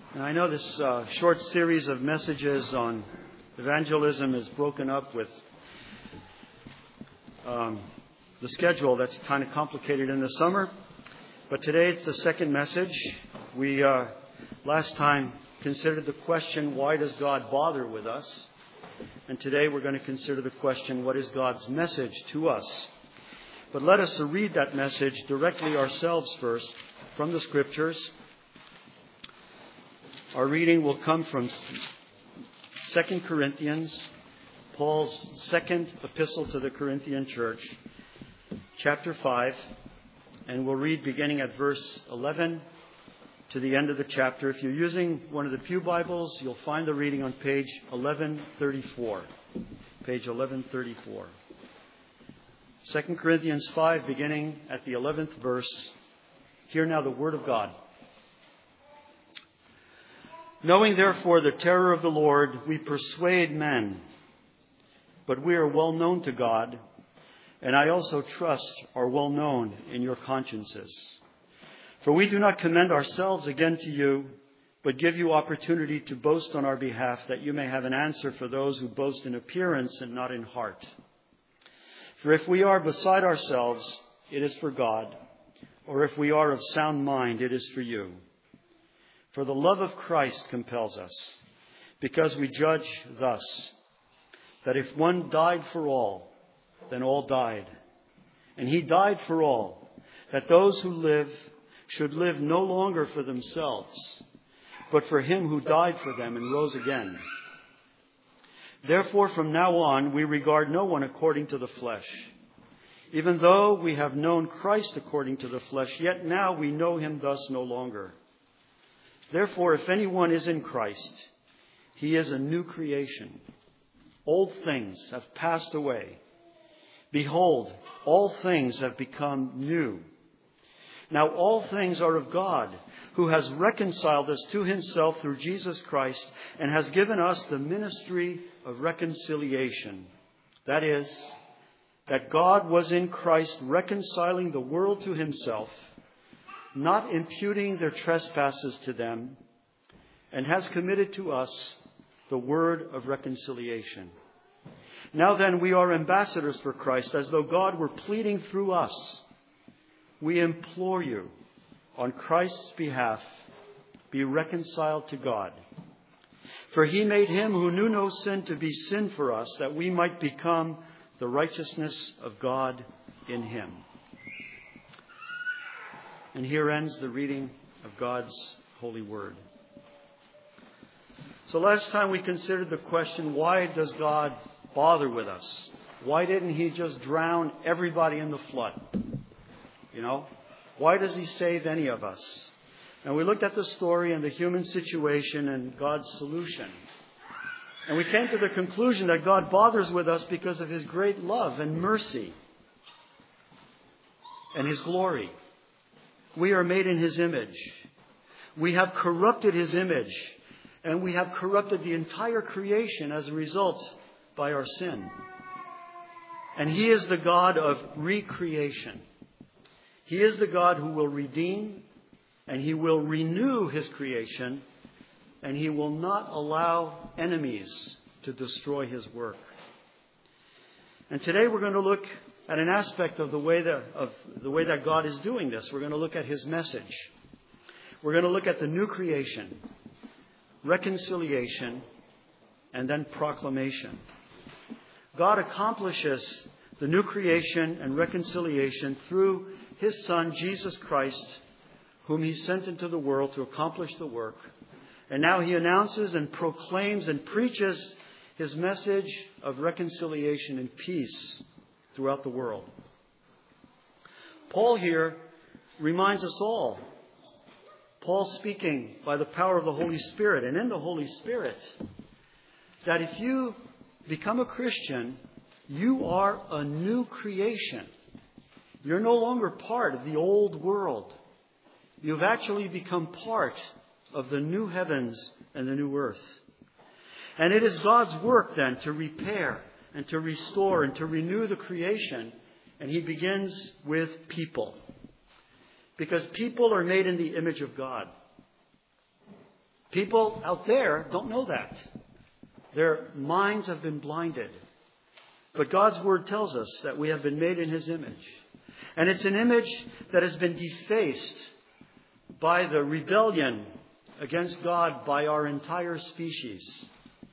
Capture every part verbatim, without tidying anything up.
And I know this uh, short series of messages on evangelism is broken up with um, the schedule that's kind of complicated in the summer. But today it's the second message. We uh, last time considered the question, why does God bother with us? And today we're going to consider the question, what is God's message to us? But let us read that message directly ourselves first from the Scriptures. Our reading will come from Second Corinthians, Paul's second epistle to the Corinthian church, chapter five, and we'll read beginning at verse eleven to the end of the chapter. If you're using one of the Pew Bibles, you'll find the reading on page eleven thirty-four. Page eleven thirty-four. Second Corinthians five, beginning at the eleventh verse. Hear now the word of God. Knowing therefore the terror of the Lord, we persuade men, but we are well known to God, and I also trust are well known in your consciences. For we do not commend ourselves again to you, but give you opportunity to boast on our behalf, that you may have an answer for those who boast in appearance and not in heart. For if we are beside ourselves, it is for God, or if we are of sound mind, it is for you. For the love of Christ compels us, because we judge thus, that if one died for all, then all died. And he died for all, that those who live should live no longer for themselves, but for him who died for them and rose again. Therefore, from now on, we regard no one according to the flesh. Even though we have known Christ according to the flesh, yet now we know him thus no longer. Therefore, if anyone is in Christ, he is a new creation. Old things have passed away. Behold, all things have become new. Now all things are of God, who has reconciled us to himself through Jesus Christ and has given us the ministry of reconciliation. That is, that God was in Christ reconciling the world to himself, not imputing their trespasses to them, and has committed to us the word of reconciliation. Now then, we are ambassadors for Christ, as though God were pleading through us. We implore you, on Christ's behalf, be reconciled to God. For he made him who knew no sin to be sin for us, that we might become the righteousness of God in him. And here ends the reading of God's holy word. So last time we considered the question, why does God bother with us? Why didn't he just drown everybody in the flood? You know, why does he save any of us? And we looked at the story and the human situation and God's solution. And we came to the conclusion that God bothers with us because of his great love and mercy and his glory. We are made in his image. We have corrupted his image, and we have corrupted the entire creation as a result by our sin. And he is the God of recreation. He is the God who will redeem, and he will renew his creation, and he will not allow enemies to destroy his work. And today we're going to look at an aspect of the way that of the way that God is doing this. We're going to look at his message. We're going to look at the new creation, reconciliation, and then proclamation. God accomplishes the new creation and reconciliation through his Son, Jesus Christ, whom he sent into the world to accomplish the work. And now he announces and proclaims and preaches his message of reconciliation and peace throughout the world. Paul here reminds us all, Paul speaking by the power of the Holy Spirit and in the Holy Spirit, that if you become a Christian, you are a new creation. You're no longer part of the old world. You've actually become part of the new heavens and the new earth. And it is God's work then to repair and to restore and to renew the creation. And he begins with people. Because people are made in the image of God. People out there don't know that. Their minds have been blinded. But God's Word tells us that we have been made in His image. And it's an image that has been defaced by the rebellion against God by our entire species.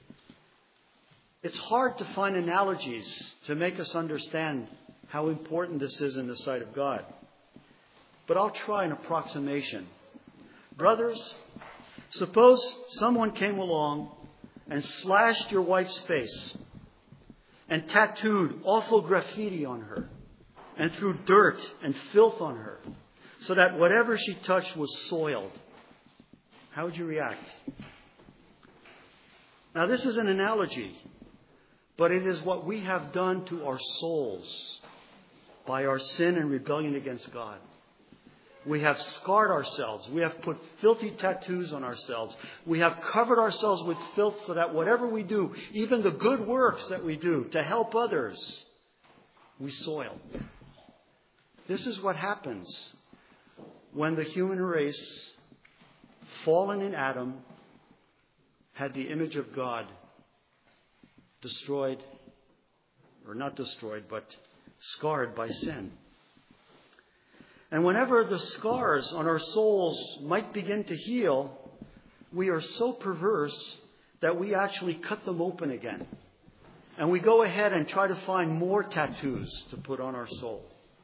It's hard to find analogies to make us understand how important this is in the sight of God. But I'll try an approximation. Brothers, suppose someone came along and slashed your wife's face and tattooed awful graffiti on her and threw dirt and filth on her so that whatever she touched was soiled. How would you react? Now, this is an analogy, but it is what we have done to our souls by our sin and rebellion against God. We have scarred ourselves. We have put filthy tattoos on ourselves. We have covered ourselves with filth so that whatever we do, even the good works that we do to help others, we soil. This is what happens when the human race, fallen in Adam, had the image of God destroyed, or not destroyed, but scarred by sin. And whenever the scars on our souls might begin to heal, we are so perverse that we actually cut them open again. And we go ahead and try to find more tattoos to put on our soul.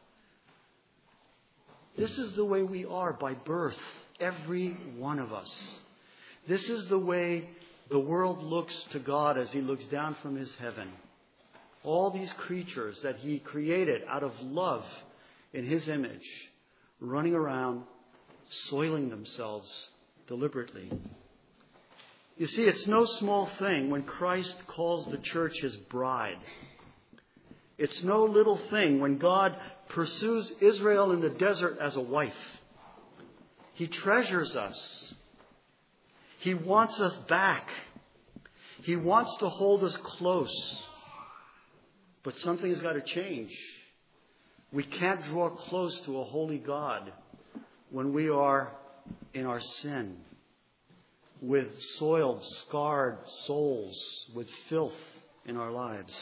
This is the way we are by birth, every one of us. This is the way the world looks to God as He looks down from His heaven. All these creatures that He created out of love in His image, running around, soiling themselves deliberately. You see, it's no small thing when Christ calls the church His bride. It's no little thing when God pursues Israel in the desert as a wife. He treasures us. He wants us back. He wants to hold us close. But something has got to change. We can't draw close to a holy God when we are in our sin, with soiled, scarred souls, with filth in our lives.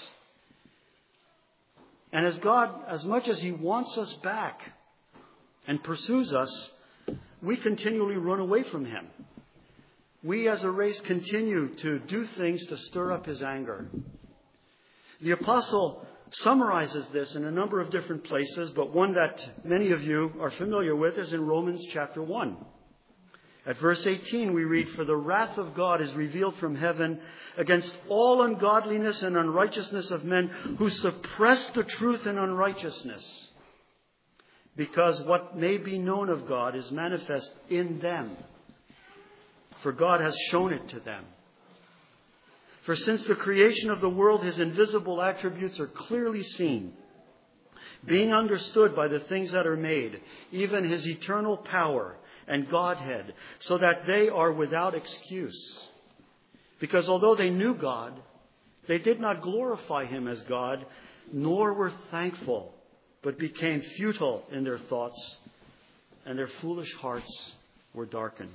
And as God, as much as He wants us back and pursues us, we continually run away from Him. We as a race continue to do things to stir up His anger. The apostle summarizes this in a number of different places, but one that many of you are familiar with is in Romans chapter one. At verse eighteen we read, "For the wrath of God is revealed from heaven against all ungodliness and unrighteousness of men who suppress the truth in unrighteousness, because what may be known of God is manifest in them, for God has shown it to them. For since the creation of the world, His invisible attributes are clearly seen, being understood by the things that are made, even His eternal power and Godhead, so that they are without excuse. Because although they knew God, they did not glorify Him as God, nor were thankful, but became futile in their thoughts, and their foolish hearts were darkened."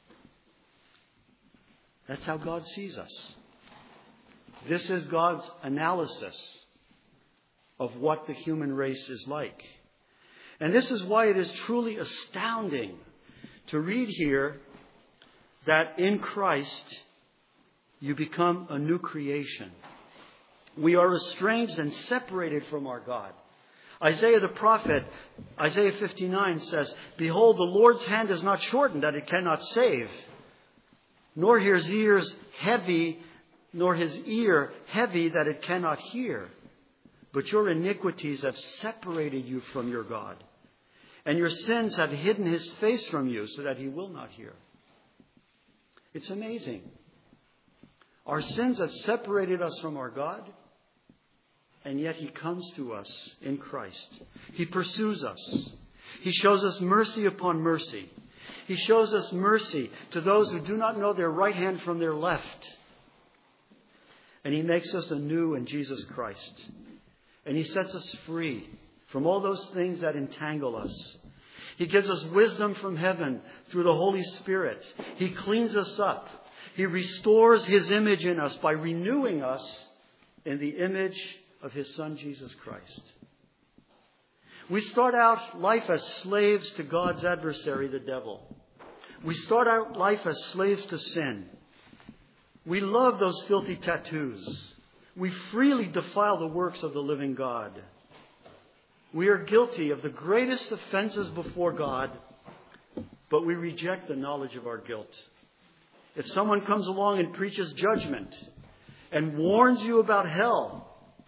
That's how God sees us. This is God's analysis of what the human race is like. And this is why it is truly astounding to read here that in Christ you become a new creation. We are estranged and separated from our God. Isaiah the prophet, Isaiah fifty-nine says, "Behold, the Lord's hand is not shortened that it cannot save, nor his ears heavy nor his ear heavy that it cannot hear. But your iniquities have separated you from your God, and your sins have hidden His face from you so that He will not hear." It's amazing. Our sins have separated us from our God, and yet He comes to us in Christ. He pursues us. He shows us mercy upon mercy. He shows us mercy to those who do not know their right hand from their left. And He makes us anew in Jesus Christ. And He sets us free from all those things that entangle us. He gives us wisdom from heaven through the Holy Spirit. He cleans us up. He restores His image in us by renewing us in the image of His Son, Jesus Christ. We start out life as slaves to God's adversary, the devil. We start out life as slaves to sin. We love those filthy tattoos. We freely defile the works of the living God. We are guilty of the greatest offenses before God, but we reject the knowledge of our guilt. If someone comes along and preaches judgment and warns you about hell,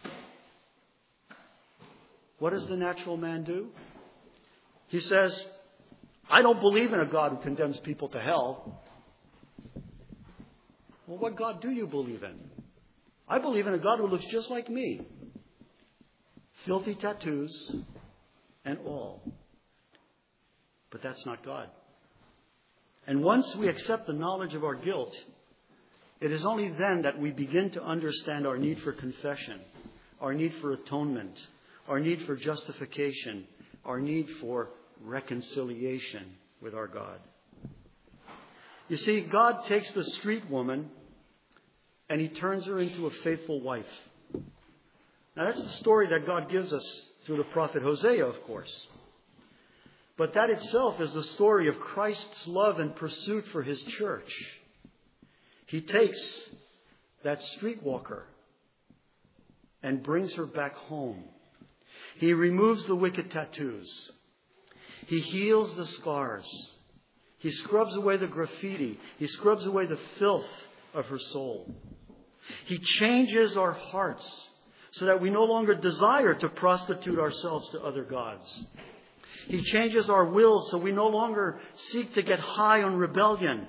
what does the natural man do? He says, I don't believe in a God who condemns people to hell. Well, what God do you believe in? I believe in a God who looks just like me. Filthy tattoos and all. But that's not God. And once we accept the knowledge of our guilt, it is only then that we begin to understand our need for confession, our need for atonement, our need for justification, our need for reconciliation with our God. You see, God takes the street woman and He turns her into a faithful wife. Now, that's the story that God gives us through the prophet Hosea, of course. But that itself is the story of Christ's love and pursuit for His church. He takes that streetwalker and brings her back home. He removes the wicked tattoos. He heals the scars. He scrubs away the graffiti. He scrubs away the filth of her soul. He changes our hearts so that we no longer desire to prostitute ourselves to other gods. He changes our will so we no longer seek to get high on rebellion.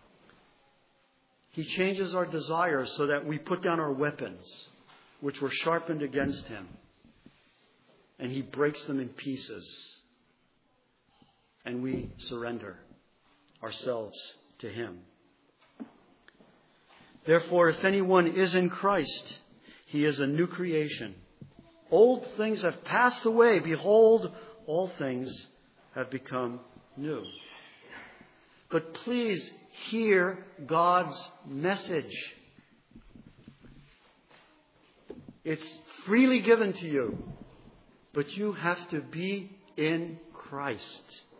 He changes our desires so that we put down our weapons, which were sharpened against Him. And He breaks them in pieces. And we surrender ourselves to Him. Therefore, if anyone is in Christ, he is a new creation. Old things have passed away. Behold, all things have become new. But please hear God's message. It's freely given to you, but you have to be in Christ.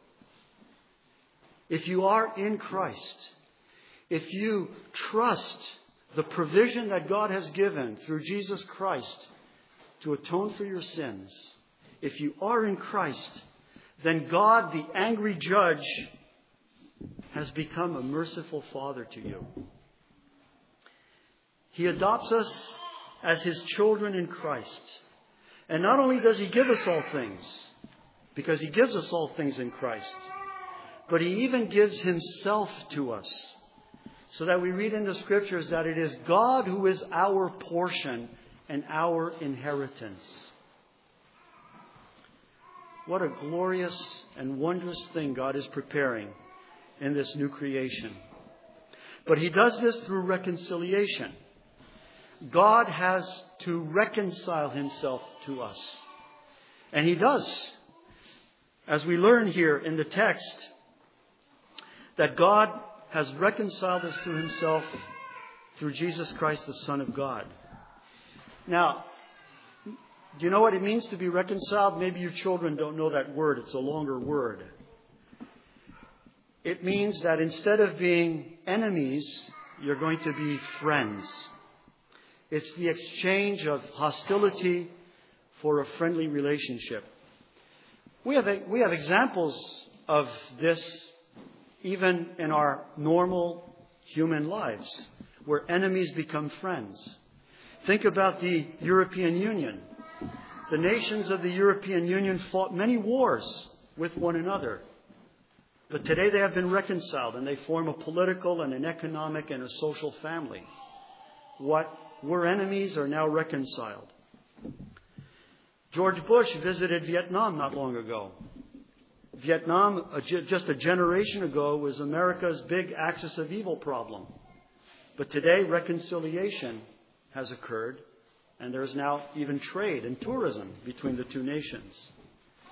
If you are in Christ, if you trust the provision that God has given through Jesus Christ to atone for your sins, if you are in Christ, then God, the angry judge, has become a merciful Father to you. He adopts us as His children in Christ. And not only does He give us all things, because He gives us all things in Christ, but He even gives Himself to us. So that we read in the Scriptures that it is God who is our portion and our inheritance. What a glorious and wondrous thing God is preparing in this new creation. But He does this through reconciliation. God has to reconcile Himself to us. And He does. As we learn here in the text, that God has reconciled us to Himself through Jesus Christ, the Son of God. Now, do you know what it means to be reconciled? Maybe you children don't know that word. It's a longer word. It means that instead of being enemies, you're going to be friends. It's the exchange of hostility for a friendly relationship. We have, a, we have examples of this even in our normal human lives, where enemies become friends. Think about the European Union. The nations of the European Union fought many wars with one another. But today they have been reconciled and they form a political and an economic and a social family. What were enemies are now reconciled. George Bush visited Vietnam not long ago. Vietnam, just a generation ago, was America's big axis of evil problem. But today, reconciliation has occurred, and there's now even trade and tourism between the two nations.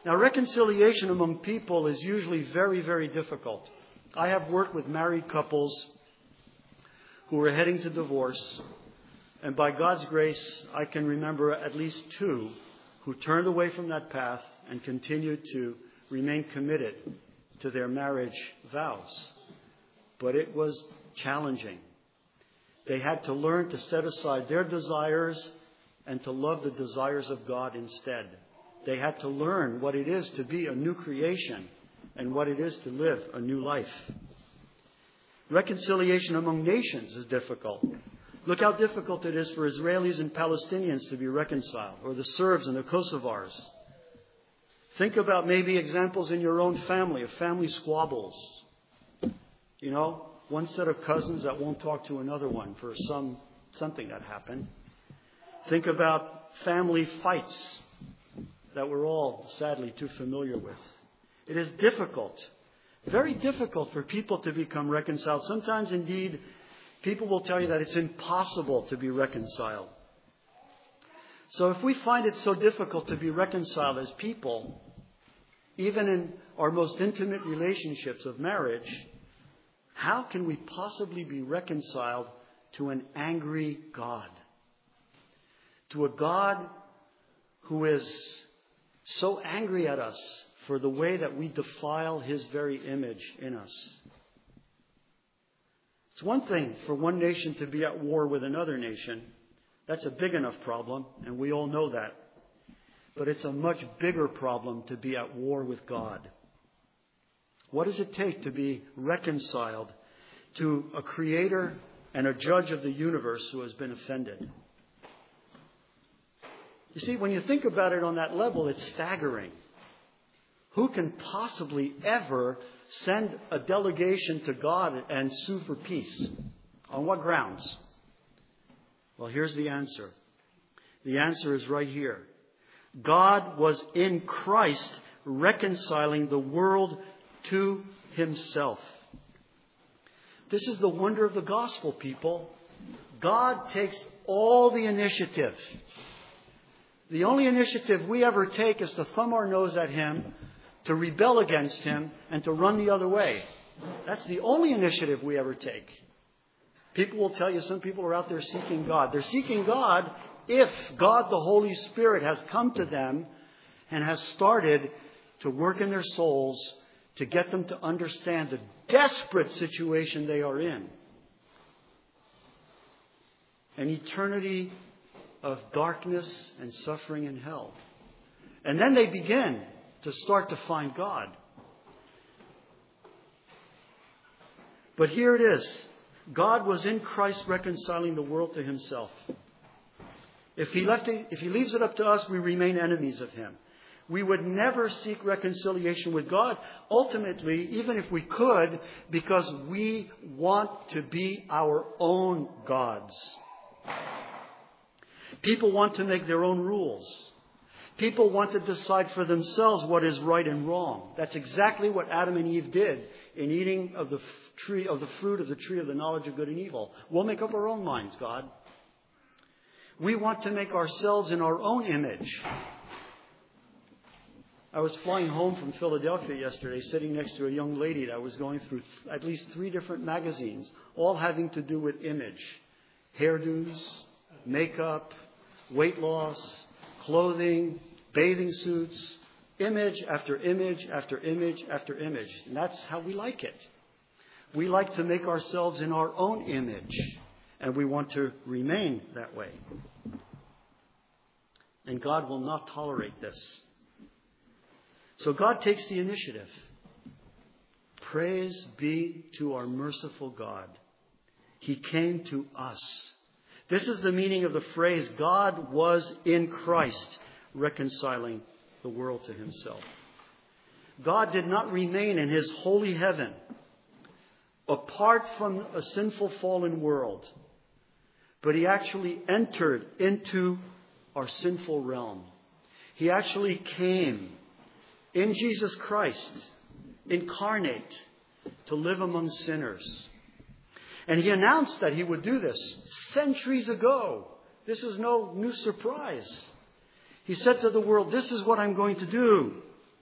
Now, reconciliation among people is usually very, very difficult. I have worked with married couples who were heading to divorce, and by God's grace, I can remember at least two who turned away from that path and continued to remain committed to their marriage vows. But it was challenging. They had to learn to set aside their desires and to love the desires of God instead. They had to learn what it is to be a new creation and what it is to live a new life. Reconciliation among nations is difficult. Look how difficult it is for Israelis and Palestinians to be reconciled, or the Serbs and the Kosovars. Think about maybe examples in your own family of family squabbles. You know, one set of cousins that won't talk to another one for some something that happened. Think about family fights that we're all sadly too familiar with. It is difficult, very difficult for people to become reconciled. Sometimes, indeed, people will tell you that it's impossible to be reconciled. So if we find it so difficult to be reconciled as people, even in our most intimate relationships of marriage, how can we possibly be reconciled to an angry God? To a God who is so angry at us for the way that we defile His very image in us. It's one thing for one nation to be at war with another nation. That's a big enough problem, and we all know that. But it's a much bigger problem to be at war with God. What does it take to be reconciled to a creator and a judge of the universe who has been offended? You see, when you think about it on that level, it's staggering. Who can possibly ever send a delegation to God and sue for peace? On what grounds? Well, here's the answer. The answer is right here. God was in Christ reconciling the world to Himself. This is the wonder of the gospel, people. God takes all the initiative. The only initiative we ever take is to thumb our nose at Him, to rebel against Him, and to run the other way. That's the only initiative we ever take. People will tell you some people are out there seeking God. They're seeking God if God the Holy Spirit has come to them and has started to work in their souls to get them to understand the desperate situation they are in. An eternity of darkness and suffering in hell. And then they begin to start to find God. But here it is. God was in Christ reconciling the world to Himself. If he, left it, if he leaves it up to us, we remain enemies of Him. We would never seek reconciliation with God, ultimately, even if we could, because we want to be our own gods. People want to make their own rules. People want to decide for themselves what is right and wrong. That's exactly what Adam and Eve did in eating of the tree of the fruit of the tree of the knowledge of good and evil. We'll make up our own minds, God. We want to make ourselves in our own image. I was flying home from Philadelphia yesterday, sitting next to a young lady that was going through th- at least three different magazines, all having to do with image. Hairdos, makeup, weight loss, clothing, bathing suits, image after image after image after image. And that's how we like it. We like to make ourselves in our own image, and we want to remain that way. And God will not tolerate this. So God takes the initiative. Praise be to our merciful God. He came to us. This is the meaning of the phrase, God was in Christ reconciling the world to Himself. God did not remain in His holy heaven apart from a sinful fallen world, but He actually entered into our sinful realm. He actually came in Jesus Christ, incarnate, to live among sinners. And He announced that He would do this centuries ago. This is no new surprise. He said to the world, this is what I'm going to do.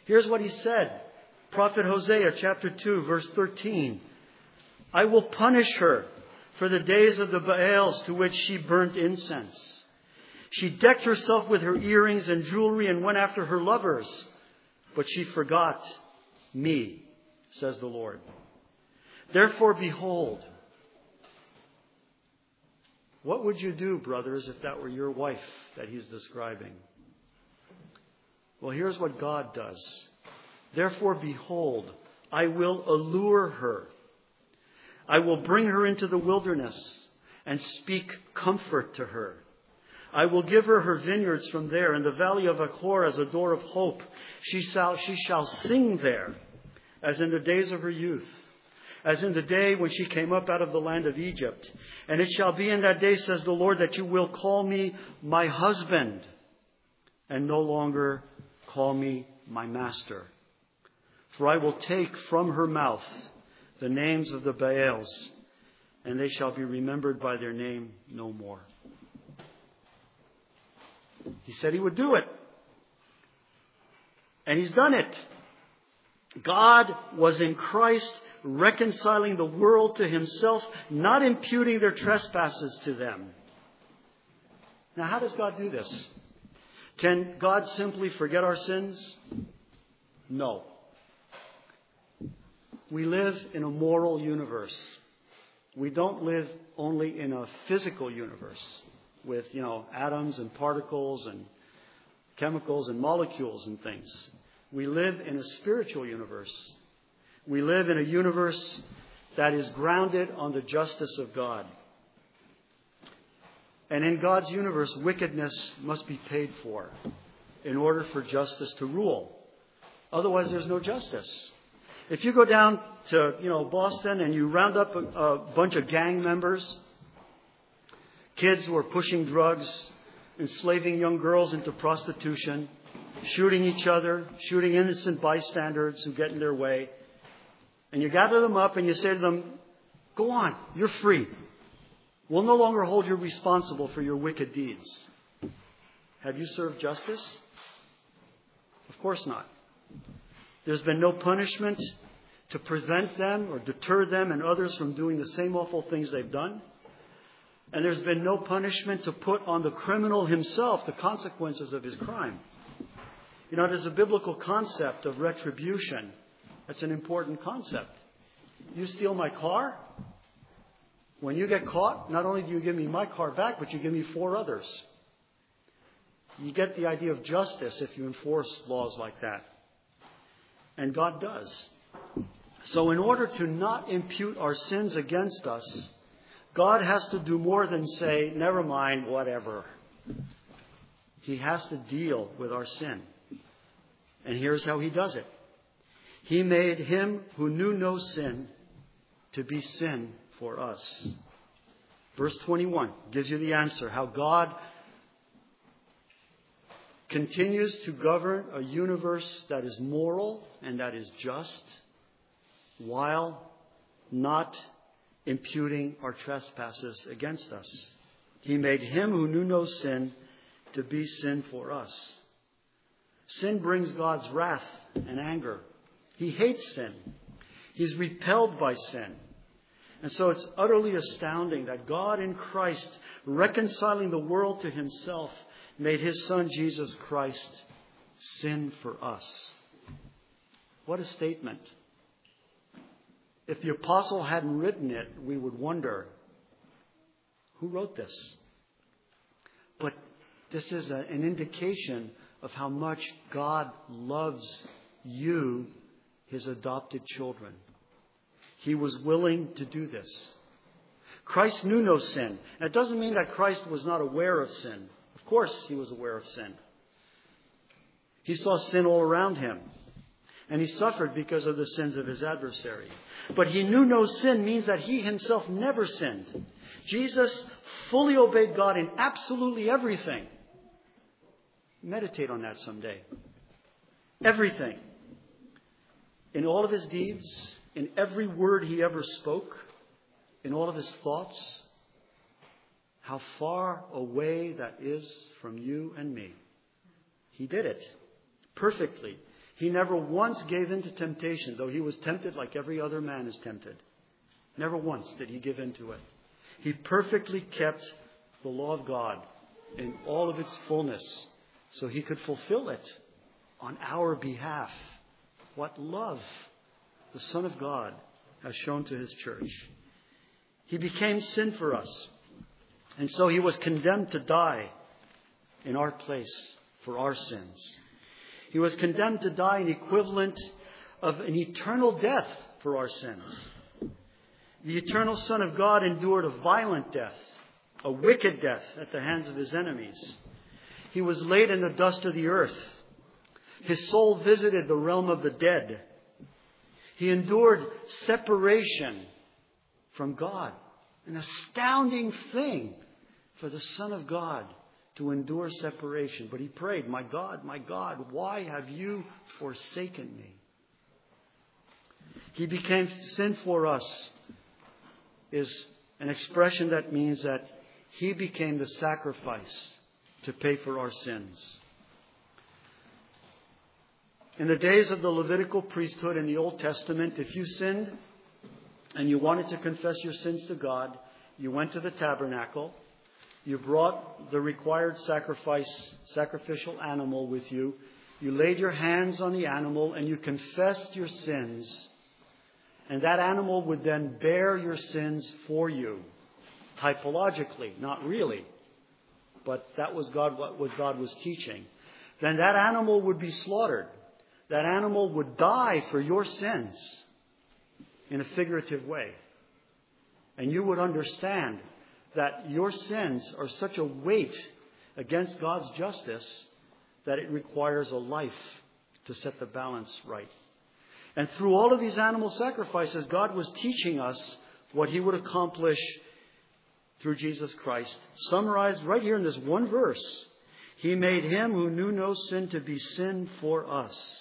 Here's what he said. Prophet Hosea chapter two, verse thirteen. I will punish her for the days of the Baals to which she burnt incense. She decked herself with her earrings and jewelry and went after her lovers, but she forgot me, says the Lord. Therefore, behold, what would you do, brothers, if that were your wife that he's describing? Well, here's what God does. Therefore, behold, I will allure her. I will bring her into the wilderness and speak comfort to her. I will give her her vineyards from there, and the valley of Achor as a door of hope. She shall, she shall sing there, as in the days of her youth, as in the day when she came up out of the land of Egypt. And it shall be in that day, says the Lord, that you will call me my husband, and no longer call me my master. For I will take from her mouth the names of the Baals, and they shall be remembered by their name no more. He said he would do it. And he's done it. God was in Christ reconciling the world to himself, not imputing their trespasses to them. Now, how does God do this? Can God simply forget our sins? No. We live in a moral universe. We don't live only in a physical universe with, you know, atoms and particles and chemicals and molecules and things. We live in a spiritual universe. We live in a universe that is grounded on the justice of God. And in God's universe, wickedness must be paid for in order for justice to rule. Otherwise, there's no justice. If you go down to, you know, Boston and you round up a, a bunch of gang members, kids who are pushing drugs, enslaving young girls into prostitution, shooting each other, shooting innocent bystanders who get in their way, and you gather them up and you say to them, go on, you're free. We'll no longer hold you responsible for your wicked deeds. Have you served justice? Of course not. There's been no punishment to prevent them or deter them and others from doing the same awful things they've done. And there's been no punishment to put on the criminal himself the consequences of his crime. You know, there's a biblical concept of retribution. That's an important concept. You steal my car. When you get caught, not only do you give me my car back, but you give me four others. You get the idea of justice if you enforce laws like that. And God does. So in order to not impute our sins against us, God has to do more than say, never mind, whatever. He has to deal with our sin. And here's how he does it. He made him who knew no sin to be sin for us. Verse twenty-one gives you the answer. How God continues to govern a universe that is moral and that is just, while not imputing our trespasses against us. He made him who knew no sin to be sin for us. Sin brings God's wrath and anger. He hates sin. He's repelled by sin. And so it's utterly astounding that God in Christ, reconciling the world to himself, made his Son Jesus Christ sin for us. What a statement. If the apostle hadn't written it, we would wonder, who wrote this? But this is a, an indication of how much God loves you, his adopted children. He was willing to do this. Christ knew no sin. And it doesn't mean that Christ was not aware of sin. Of course he was aware of sin. He saw sin all around him. And he suffered because of the sins of his adversary. But he knew no sin means that he himself never sinned. Jesus fully obeyed God in absolutely everything. Meditate on that someday. Everything. In all of his deeds, in every word he ever spoke, in all of his thoughts, how far away that is from you and me. He did it perfectly. He never once gave in to temptation, though he was tempted like every other man is tempted. Never once did he give in to it. He perfectly kept the law of God in all of its fullness so he could fulfill it on our behalf. What love the Son of God has shown to his church. He became sin for us. And so he was condemned to die in our place for our sins. He was condemned to die an equivalent of an eternal death for our sins. The eternal Son of God endured a violent death, a wicked death at the hands of his enemies. He was laid in the dust of the earth. His soul visited the realm of the dead. He endured separation from God. An astounding thing for the Son of God to endure separation. But he prayed, "My God, my God, why have you forsaken me?" He became sin for us is an expression that means that he became the sacrifice to pay for our sins. In the days of the Levitical priesthood in the Old Testament, if you sinned and you wanted to confess your sins to God, you went to the tabernacle, you brought the required sacrifice, sacrificial animal with you, you laid your hands on the animal and you confessed your sins, and that animal would then bear your sins for you, typologically, not really, but that was God, what God was teaching. Then that animal would be slaughtered. That animal would die for your sins in a figurative way. And you would understand that your sins are such a weight against God's justice that it requires a life to set the balance right. And through all of these animal sacrifices, God was teaching us what he would accomplish through Jesus Christ. Summarized right here in this one verse. He made him who knew no sin to be sin for us.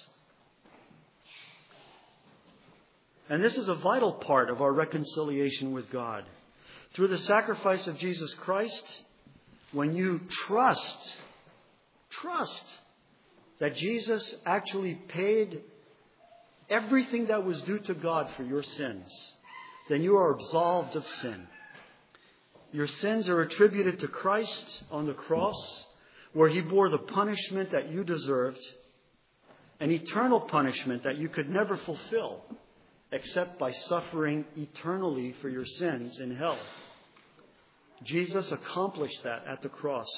And this is a vital part of our reconciliation with God. Through the sacrifice of Jesus Christ, when you trust, trust that Jesus actually paid everything that was due to God for your sins, then you are absolved of sin. Your sins are attributed to Christ on the cross, where he bore the punishment that you deserved, an eternal punishment that you could never fulfill except by suffering eternally for your sins in hell. Jesus accomplished that at the cross.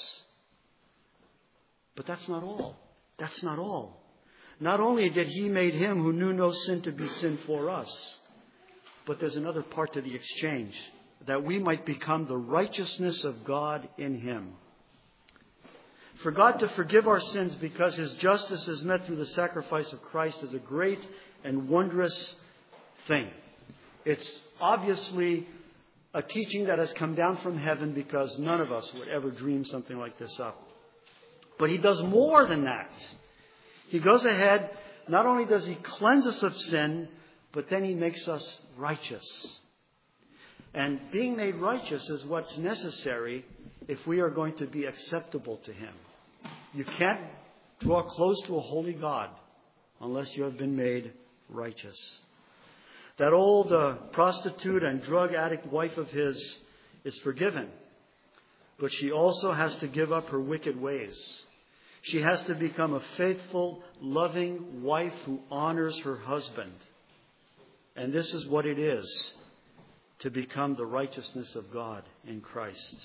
But that's not all. That's not all. Not only did he make him who knew no sin to be sin for us, but there's another part to the exchange, that we might become the righteousness of God in him. For God to forgive our sins because his justice is met through the sacrifice of Christ is a great and wondrous thing. It's obviously a teaching that has come down from heaven, because none of us would ever dream something like this up. But he does more than that. He goes ahead, not only does he cleanse us of sin, but then he makes us righteous. And being made righteous is what's necessary if we are going to be acceptable to him. You can't draw close to a holy God unless you have been made righteous. That old uh, prostitute and drug addict wife of his is forgiven. But she also has to give up her wicked ways. She has to become a faithful, loving wife who honors her husband. And this is what it is to become the righteousness of God in Christ.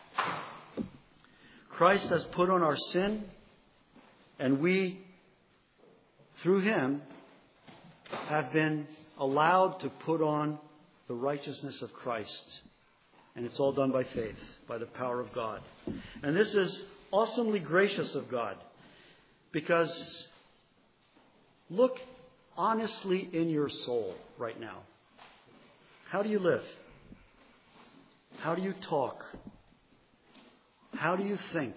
Christ has put on our sin, and we, through him, have been allowed to put on the righteousness of Christ. And it's all done by faith, by the power of God. And this is awesomely gracious of God, because look honestly in your soul right now. How do you live? How do you talk? How do you think?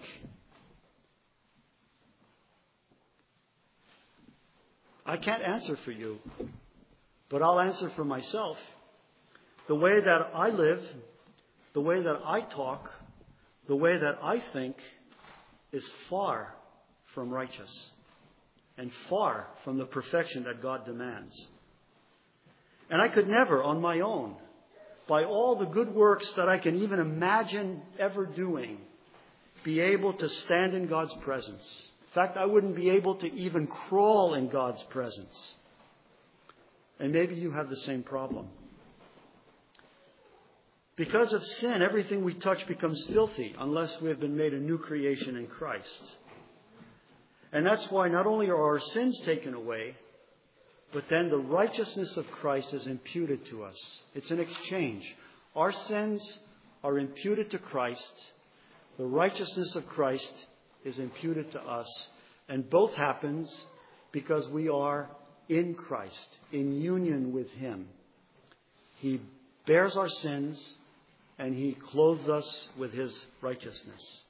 I can't answer for you, but I'll answer for myself. The way that I live, the way that I talk, the way that I think is far from righteous. and far from the perfection that God demands. And I could never, on my own, by all the good works that I can even imagine ever doing, be able to stand in God's presence. In fact, I wouldn't be able to even crawl in God's presence. And maybe you have the same problem. Because of sin, everything we touch becomes filthy unless we have been made a new creation in Christ. And that's why not only are our sins taken away, but then the righteousness of Christ is imputed to us. It's an exchange. Our sins are imputed to Christ. The righteousness of Christ is imputed to us. And both happens because we are in Christ, in union with Him. He bears our sins and He clothes us with His righteousness.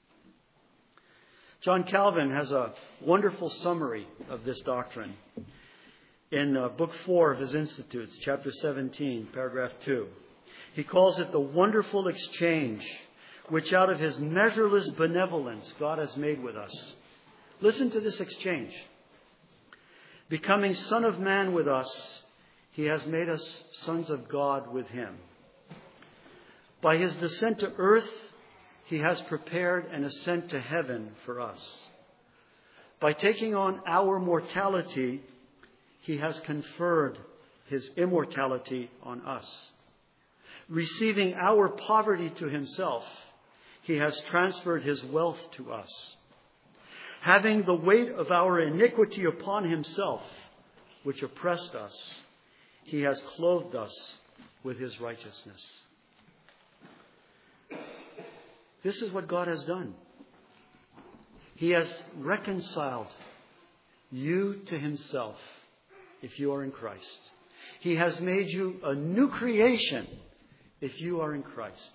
John Calvin has a wonderful summary of this doctrine in uh, Book four of his Institutes, chapter seventeen, paragraph two. He calls it the wonderful exchange which out of His measureless benevolence God has made with us. Listen to this exchange. Becoming Son of Man with us, He has made us sons of God with Him. By His descent to earth, He has prepared an ascent to heaven for us. By taking on our mortality, He has conferred His immortality on us. Receiving our poverty to Himself, He has transferred His wealth to us. Having the weight of our iniquity upon Himself, which oppressed us, He has clothed us with His righteousness. This is what God has done. He has reconciled you to Himself if you are in Christ. He has made you a new creation if you are in Christ.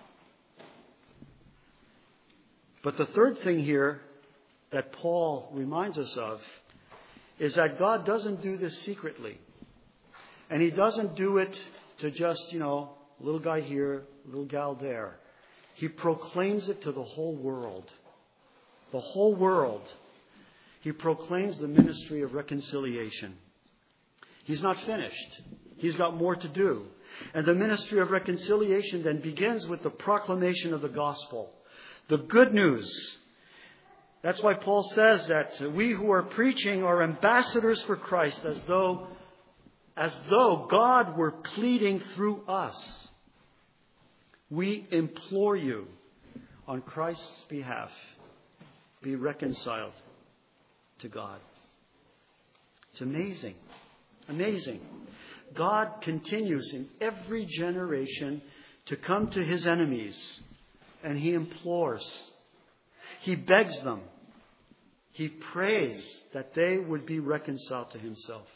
But the third thing here that Paul reminds us of is that God doesn't do this secretly. And He doesn't do it to just, you know, little guy here, little gal there. He proclaims it to the whole world. The whole world. He proclaims the ministry of reconciliation. He's not finished. He's got more to do. And the ministry of reconciliation then begins with the proclamation of the gospel. The good news. That's why Paul says that we who are preaching are ambassadors for Christ, as though, as though God were pleading through us. We implore you on Christ's behalf, be reconciled to God. It's amazing. Amazing. God continues in every generation to come to His enemies, and He implores. He begs them. He prays that they would be reconciled to Himself.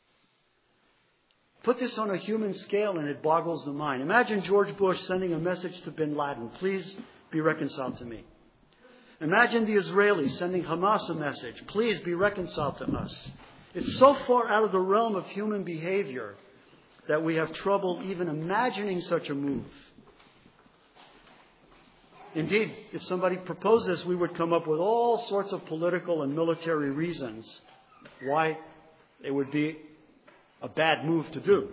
Put this on a human scale and it boggles the mind. Imagine George Bush sending a message to bin Laden, please be reconciled to me. Imagine the Israelis sending Hamas a message, please be reconciled to us. It's so far out of the realm of human behavior that we have trouble even imagining such a move. Indeed, if somebody proposed this, we would come up with all sorts of political and military reasons why it would be a bad move to do.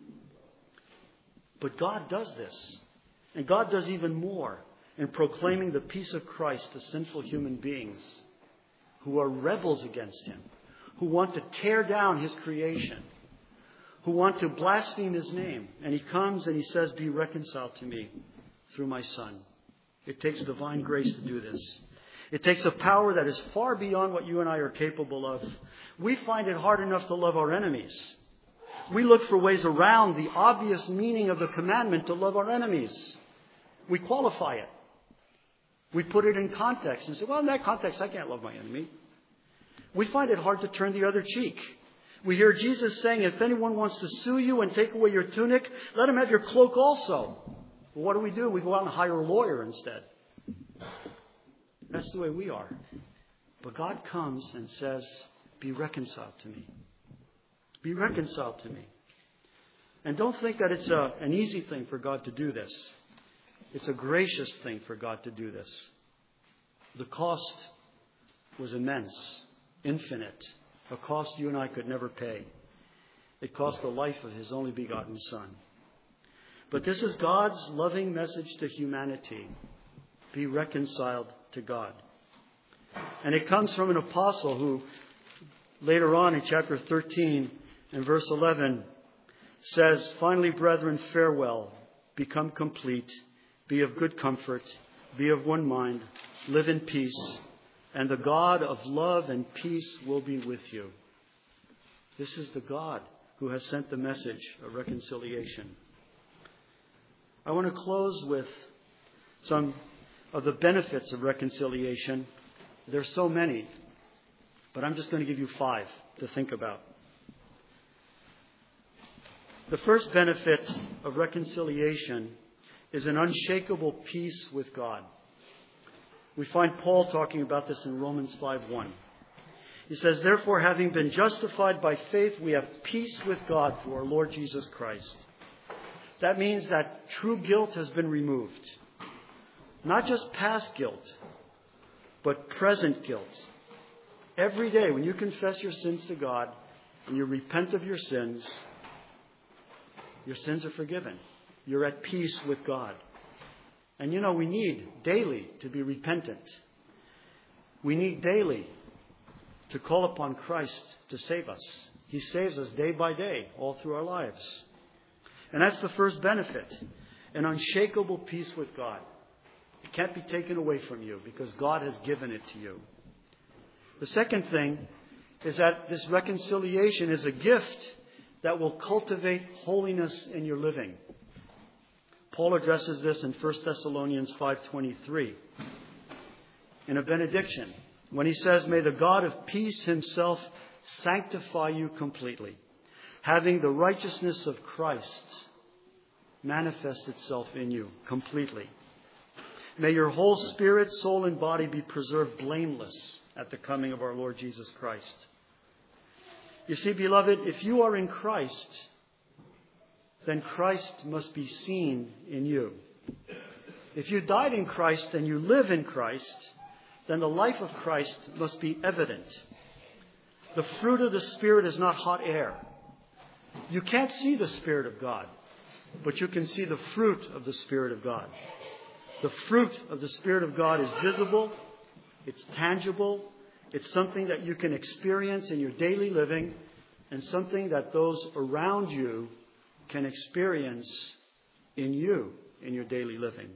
But God does this. And God does even more in proclaiming the peace of Christ to sinful human beings who are rebels against Him, who want to tear down His creation, who want to blaspheme His name. And He comes and He says, be reconciled to me through my Son. It takes divine grace to do this. It takes a power that is far beyond what you and I are capable of. We find it hard enough to love our enemies. We look for ways around the obvious meaning of the commandment to love our enemies. We qualify it. We put it in context and say, well, in that context, I can't love my enemy. We find it hard to turn the other cheek. We hear Jesus saying, if anyone wants to sue you and take away your tunic, let him have your cloak also. Well, what do we do? We go out and hire a lawyer instead. That's the way we are. But God comes and says, be reconciled to me. Be reconciled to me. And don't think that it's a, an easy thing for God to do this. It's a gracious thing for God to do this. The cost was immense. infinite, a cost you and I could never pay. It cost the life of his only begotten Son. But this is God's loving message to humanity. Be reconciled to God. And it comes from an apostle who later on in chapter thirteen and verse eleven says, "Finally, brethren, farewell. Become complete. Be of good comfort. Be of one mind. Live in peace. And the God of love and peace will be with you." This is the God who has sent the message of reconciliation. I want to close with some of the benefits of reconciliation. There's so many, but I'm just going to give you five to think about. The first benefit of reconciliation is an unshakable peace with God. We find Paul talking about this in Romans five one. He says, "Therefore, having been justified by faith, we have peace with God through our Lord Jesus Christ." That means that true guilt has been removed. Not just past guilt, but present guilt. Every day when you confess your sins to God and you repent of your sins, your sins are forgiven. You're at peace with God. And you know, we need daily to be repentant. We need daily to call upon Christ to save us. He saves us day by day, all through our lives. And that's the first benefit, an unshakable peace with God. It can't be taken away from you because God has given it to you. The second thing is that this reconciliation is a gift that will cultivate holiness in your living. Paul addresses this in First Thessalonians five twenty-three in a benediction when he says, "May the God of peace himself sanctify you completely, having the righteousness of Christ manifest itself in you completely. May your whole spirit, soul, and body be preserved blameless at the coming of our Lord Jesus Christ." You see, beloved, if you are in Christ, then Christ must be seen in you. If you died in Christ and you live in Christ, then the life of Christ must be evident. The fruit of the Spirit is not hot air. You can't see the Spirit of God, but you can see the fruit of the Spirit of God. The fruit of the Spirit of God is visible, it's tangible, it's something that you can experience in your daily living, and something that those around you can experience in you, in your daily living.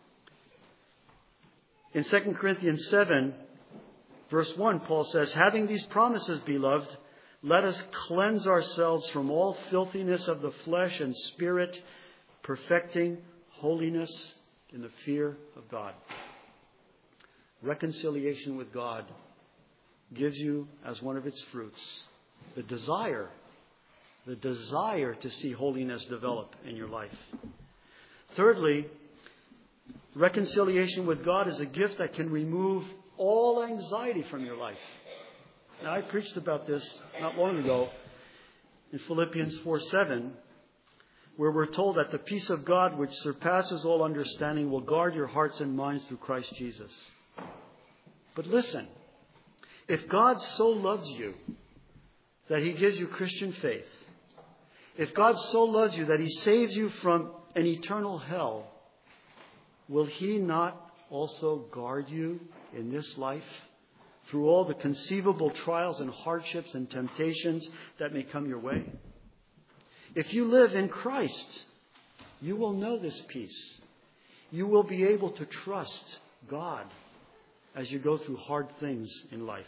In Second Corinthians seven, verse one, Paul says, "Having these promises, beloved, let us cleanse ourselves from all filthiness of the flesh and spirit, perfecting holiness in the fear of God." Reconciliation with God gives you, as one of its fruits, the desire, the desire to see holiness develop in your life. Thirdly, reconciliation with God is a gift that can remove all anxiety from your life. Now, I preached about this not long ago in Philippians four seven, where we're told that the peace of God, which surpasses all understanding, will guard your hearts and minds through Christ Jesus. But listen, if God so loves you that he gives you Christian faith, if God so loves you that he saves you from an eternal hell, will he not also guard you in this life through all the conceivable trials and hardships and temptations that may come your way? If you live in Christ, you will know this peace. You will be able to trust God as you go through hard things in life.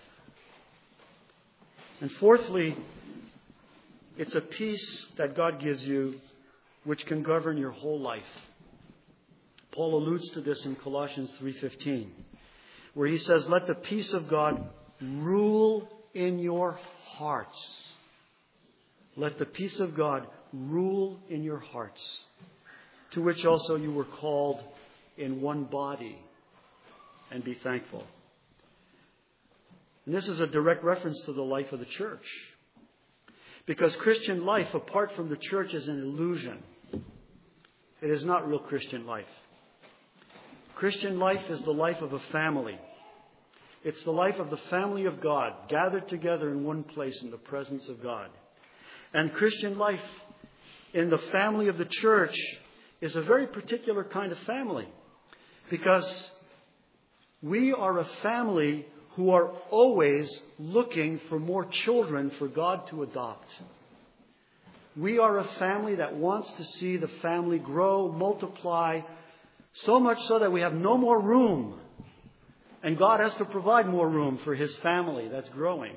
And fourthly, it's a peace that God gives you which can govern your whole life. Paul alludes to this in Colossians three fifteen, where he says, "Let the peace of God rule in your hearts." Let the peace of God rule in your hearts, to which also you were called in one body, and be thankful. And this is a direct reference to the life of the church. Because Christian life apart from the church is an illusion. It is not real Christian life. Christian life is the life of a family. It's the life of the family of God, gathered together in one place in the presence of God. And Christian life in the family of the church is a very particular kind of family, because we are a family who are always looking for more children for God to adopt. We are a family that wants to see the family grow, multiply, so much so that we have no more room. And God has to provide more room for His family that's growing.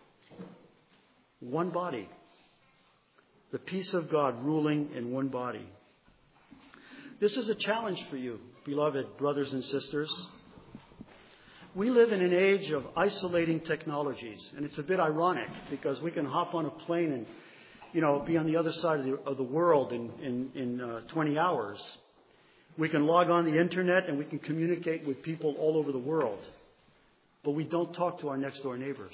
One body. The peace of God ruling in one body. This is a challenge for you, beloved brothers and sisters. We live in an age of isolating technologies, and it's a bit ironic because we can hop on a plane and, you know, be on the other side of the, of the world in, in, in uh, twenty hours. We can log on the internet and we can communicate with people all over the world, but we don't talk to our next door neighbors.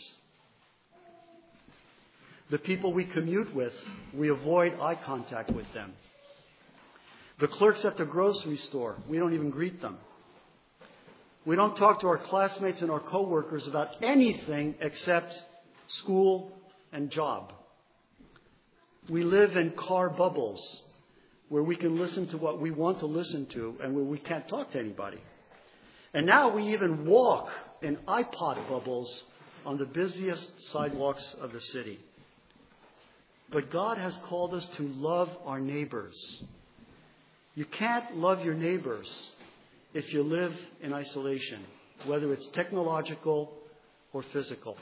The people we commute with, we avoid eye contact with them. The clerks at the grocery store, we don't even greet them. We don't talk to our classmates and our coworkers about anything except school and job. We live in car bubbles where we can listen to what we want to listen to and where we can't talk to anybody. And now we even walk in iPod bubbles on the busiest sidewalks of the city. But God has called us to love our neighbors. You can't love your neighbors if you live in isolation, whether it's technological or physical.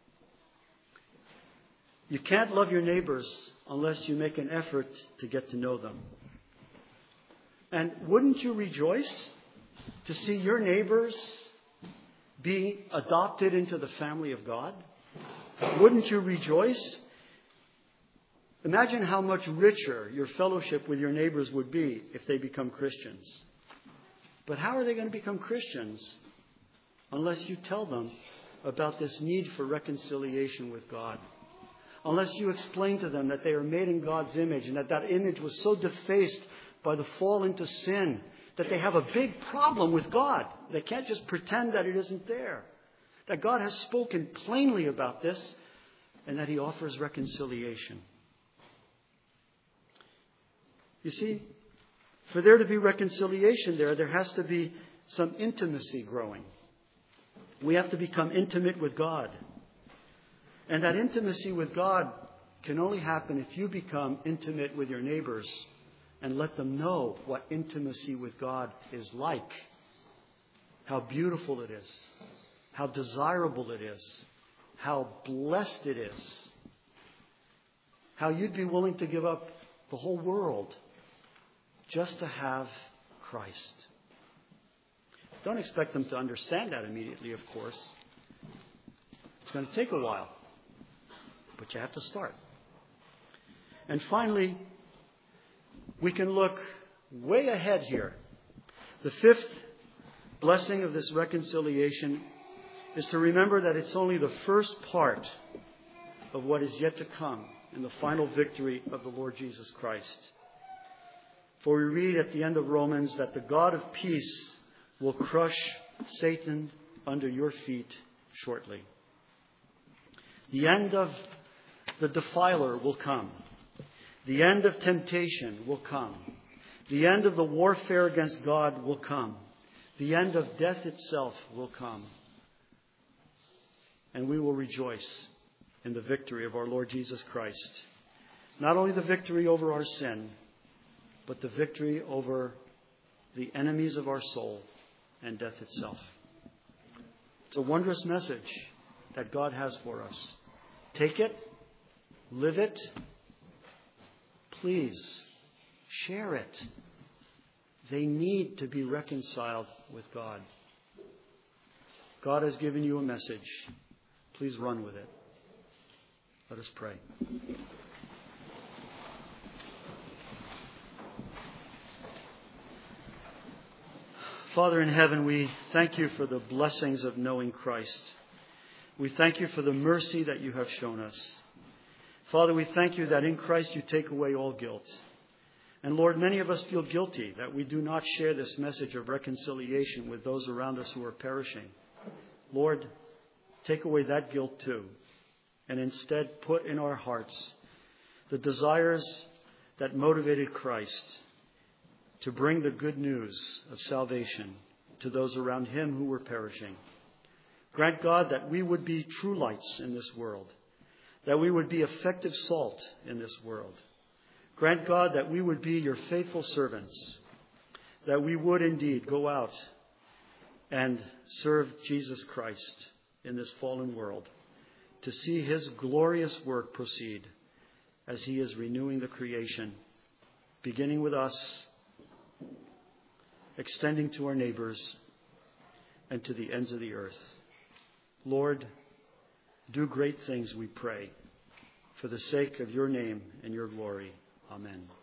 You can't love your neighbors unless you make an effort to get to know them. And wouldn't you rejoice to see your neighbors be adopted into the family of God? Wouldn't you rejoice? Imagine how much richer your fellowship with your neighbors would be if they become Christians. But how are they going to become Christians unless you tell them about this need for reconciliation with God? Unless you explain to them that they are made in God's image and that that image was so defaced by the fall into sin that they have a big problem with God. They can't just pretend that it isn't there. That God has spoken plainly about this and that He offers reconciliation. You see, for there to be reconciliation there, there has to be some intimacy growing. We have to become intimate with God. And that intimacy with God can only happen if you become intimate with your neighbors and let them know what intimacy with God is like. How beautiful it is. How desirable it is. How blessed it is. How you'd be willing to give up the whole world just to have Christ. Don't expect them to understand that immediately, of course. It's going to take a while. But you have to start. And finally, we can look way ahead here. The fifth blessing of this reconciliation is to remember that it's only the first part of what is yet to come in the final victory of the Lord Jesus Christ. For we read at the end of Romans that the God of peace will crush Satan under your feet shortly. The end of the defiler will come. The end of temptation will come. The end of the warfare against God will come. The end of death itself will come. And we will rejoice in the victory of our Lord Jesus Christ. Not only the victory over our sin, but the victory over the enemies of our soul and death itself. It's a wondrous message that God has for us. Take it, live it, please share it. They need to be reconciled with God. God has given you a message. Please run with it. Let us pray. Father in heaven, we thank you for the blessings of knowing Christ. We thank you for the mercy that you have shown us. Father, we thank you that in Christ you take away all guilt. And Lord, many of us feel guilty that we do not share this message of reconciliation with those around us who are perishing. Lord, take away that guilt too, and instead put in our hearts the desires that motivated Christ to bring the good news of salvation to those around him who were perishing. Grant, God, that we would be true lights in this world, that we would be effective salt in this world. Grant, God, that we would be your faithful servants, that we would indeed go out and serve Jesus Christ in this fallen world, to see his glorious work proceed as he is renewing the creation, beginning with us, extending to our neighbors, and to the ends of the earth. Lord, do great things, we pray, for the sake of your name and your glory. Amen.